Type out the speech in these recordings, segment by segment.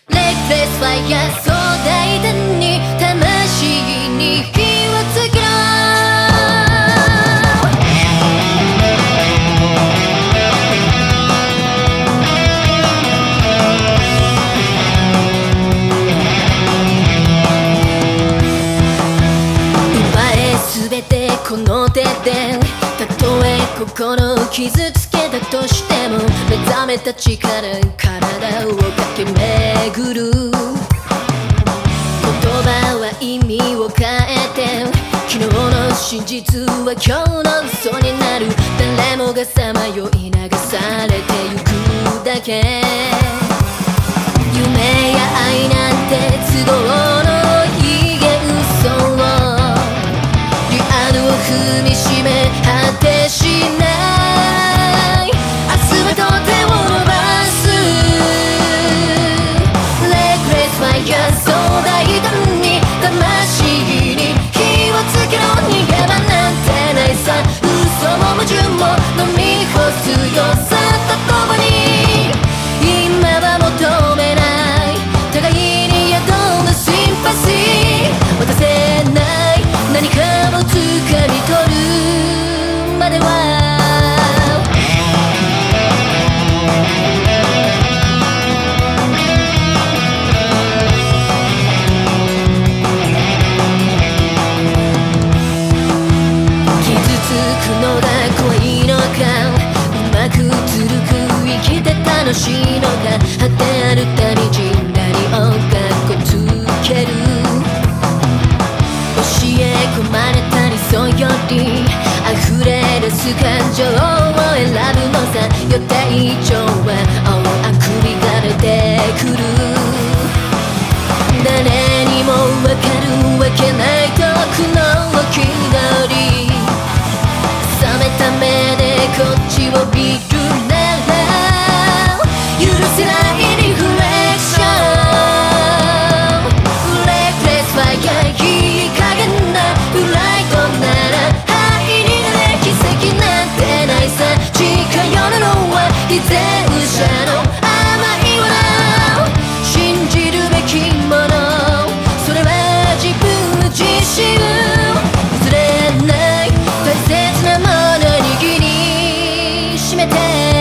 レックレスファイヤー壮大胆に魂に火をつけろ。奪えすべてこの手で、たとえ心を傷つけたとしても目覚めた力体を駆け巡る。言葉は意味を変えて、昨日の真実は今日の嘘になる。誰もがさまよい流されてゆくだけ。夢や愛なんて都合のいい幻想を、リアルを踏みしめ果てしない。明日はと手を伸ばす。レックレスファイヤー壮大胆に魂に火をつけろ。逃げ場なんてないさ。嘘も矛盾も飲み干すよさとともに、今は求めない互いに宿るシンパシー。渡せない何かを掴み取るまでは。傷つくのが怖いのか、うまくずるく生きて楽しいのか。果てあるた道何をかっこつける。教え込まれた理想より溢れ出す感情を選ぶのさ。予定調はあくびが出てくる。誰にもわかるわけない遠くの気取り。冷めた目でこっちを見るなら許せないリフレクション。レックレスファイヤーいい加減なフライトなら灰になれ。奇跡なんてないさ。近寄るのは偽善者の甘い罠。信じるべきもの、それは自分自身。譲れない大切なもの握りしめて。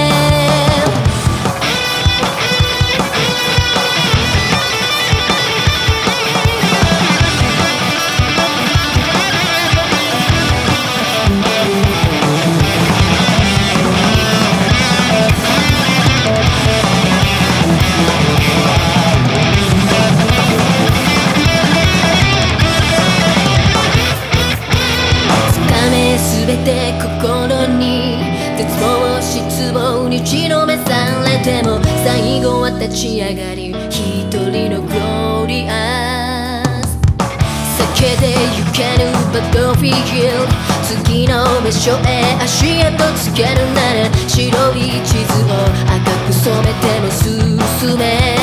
全て心に絶望失望に打ちのめされても、最後は立ち上がり一人のグローリアス。避けてゆけぬバトルフィールド、次の場所へ足跡つけるなら白い地図を赤く染めても進め。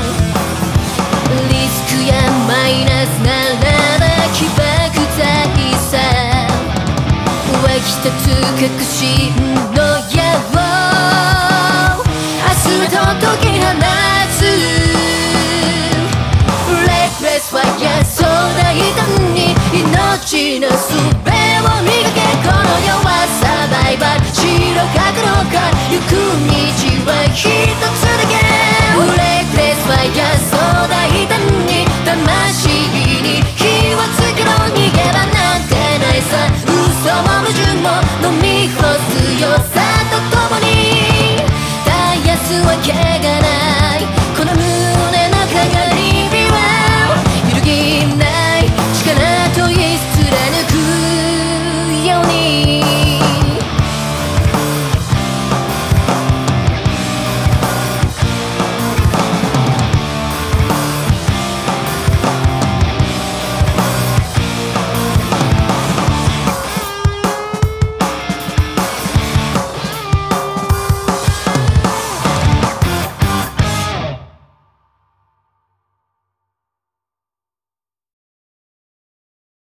リスクやマイナスならば起爆剤さ。湧き立つ確信の矢を明日はと解き放つ。レックレスファイヤー壮大胆に命の術を磨け。この世